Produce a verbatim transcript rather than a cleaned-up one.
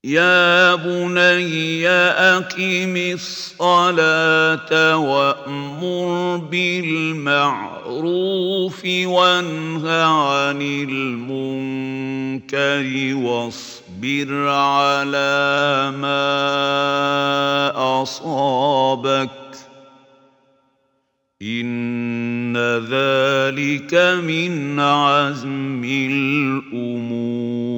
يَا بُنَيَّ أَقِمِ الصَّلَاةَ وَأْمُرْ بِالْمَعْرُوفِ وَانْهَ عَنِ الْمُنكَرِ وَاصْبِرْ عَلَىٰ مَا أَصَابَكَ ۖ إِنَّ ذَٰلِكَ مِنْ عَزْمِ الْأُمُورِ.